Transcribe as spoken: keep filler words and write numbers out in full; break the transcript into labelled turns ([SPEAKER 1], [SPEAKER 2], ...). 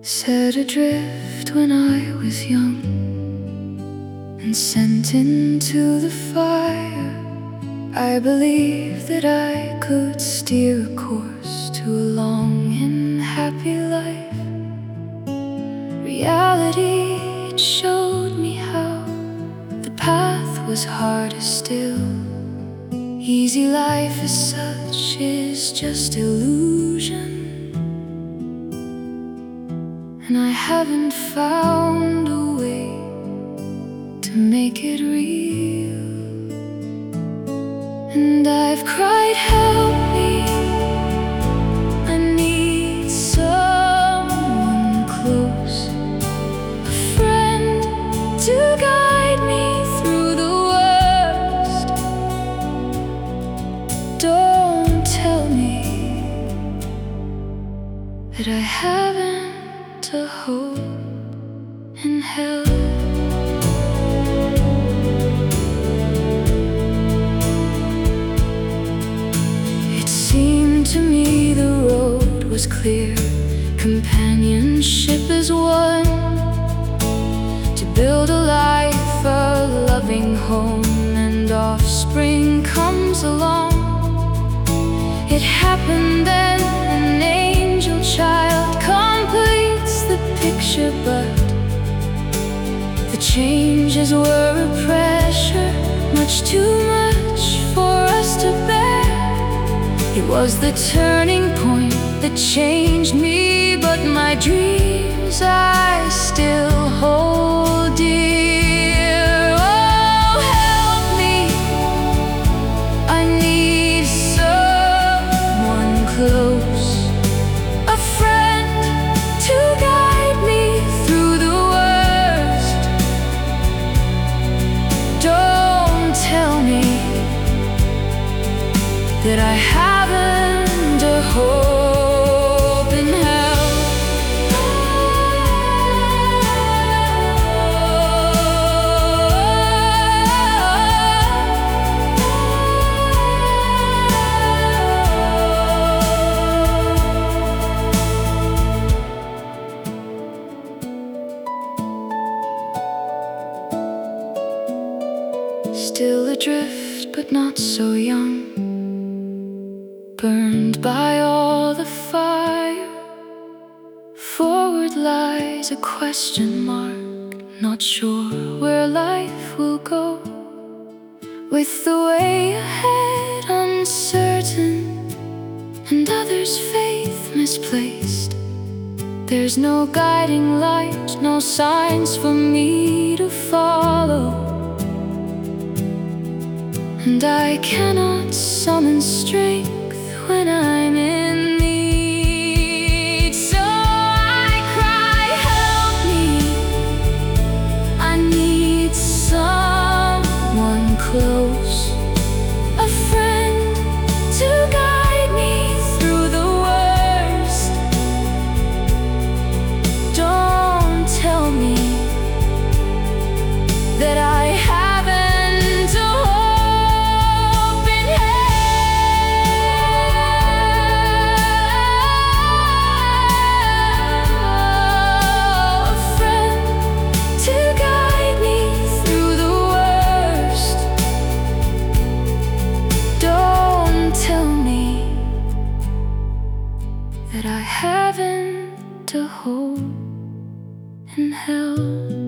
[SPEAKER 1] Set adrift when I was young and sent into the fire, I believed that I could steer a course to a long and happy life. Reality, it showed me how the path was harder still. Easy life as such is just illusion, and I haven't found a way to make it real. And I've cried, help me, I need someone close, a friend to guide me through the worst. Don't tell me that I haven't a hope in hell. It seemed to me the road was clear, companionship is one, to build a life, a loving home, and offspring comes along. It happened then, an angel child completes the picture, but the changes were a pressure, much too much for us to bear. It was the turning point that changed me, but my dreams I still hold dear. Oh, help me, I need someone close, a friend to guide me through the worst. Don't tell me that I haven't a hope in hell. Still adrift, but not so young, burned by all the fire. Forward lies a question mark, not sure where life will go. With the way ahead uncertain, and others' faith misplaced, there's no guiding light, no signs for me to follow. And I cannot summon strength when I'm in need. So I cry, help me, I need someone close, a friend to guide me through the worst. Don't tell me that I haven't a hope in hell. A friend to guide me through the worst. Don't tell me that I haven't a hope in hell.